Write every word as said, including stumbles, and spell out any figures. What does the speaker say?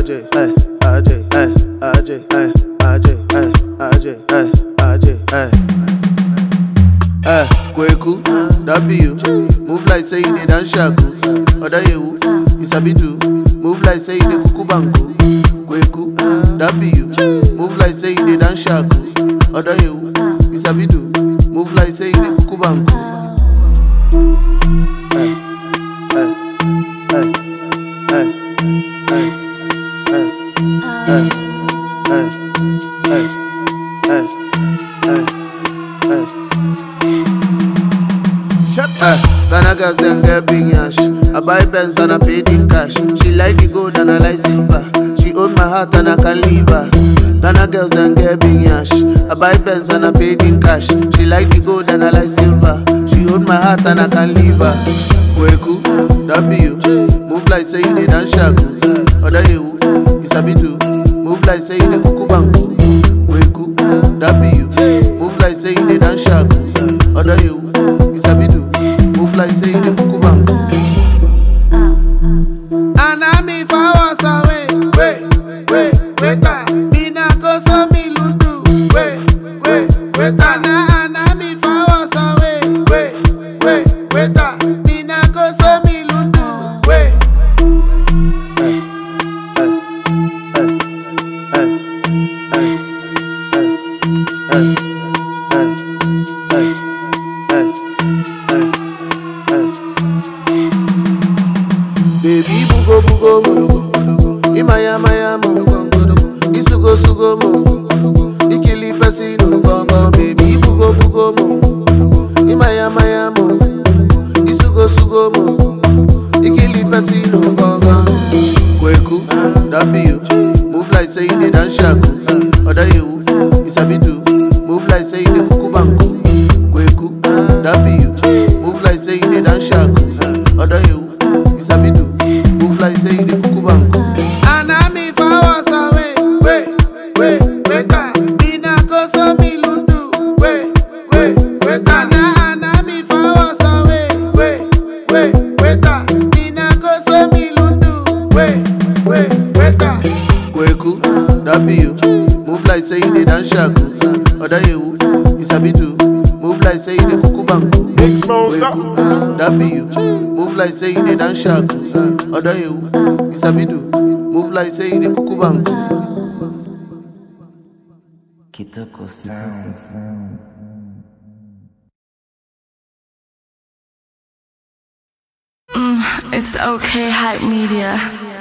Ajay, eh, Ajay, eh, Ajay, eh, Ajay, eh, Ajay, eh, Ajay, eh. Eh, Kweku, W, move like say you dey dance shaku. Oda yewu, you sabi do, move like say you dey kuku banku. Kweku, W, move like say you dey dance shaku. Oda yewu, you sabi do, move like say you dey kuku banku. Eh, eh, eh, eh, eh, eh, eh, eh, eh, eh, eh, eh. Eh, Ghana girls then get big yash. I buy Benz and I pay in cash. She like the gold and I like silver. She own my heart and I can leave her. Ghana girls then get big yash. I buy Benz and I pay in cash. She like the gold and I like silver. She own my heart and I can leave her. Kweku, W, move like say you dey dance shaku. Oda yewu, you sabi do, move like say you dey kuku banku. Kweku, W, move like say you dey dance shaku. Oda yewu, you sabi do, move like say you dey kuku banku. And I'm if I was away, wait, wait, wait, me na go so me lundu, wait, wait, wait, and I'm if I was away, wait, wait, wait, me na go so me lundu, wait. Baby bugo bugo murugo, imaya maya murugo, isugo sugo murugo, ikili pesi nurugo. Baby bugo bugo murugo, imaya maya murugo, isugo sugo murugo, ikili pesi nurugo. Kweku, W, move like say you dey dance shaku. Oda yewu, you sabi do, move like say you dey kuku banku. Kweku, W, move like say you dey dance shaku. Oda yewu, you sabi do, move like say you dey kuku banku. And I'm if I was away, wait, wait, wait, me na go so me lundu, wait, wait, wait, and I'm if I was away, wait, wait, wait, me na go so me lundu, wait, wait, wait. Kweku, W, move like say you dey dance shaku. Oda yewu, you sabi do, move like say you dey kuku banku. Kweku, W, move like say you dey dance shaku. Oda yewu, you sabi do, move like say you dey kuku banku. Kitoko Sound. Mm, it's okay, Hype Media.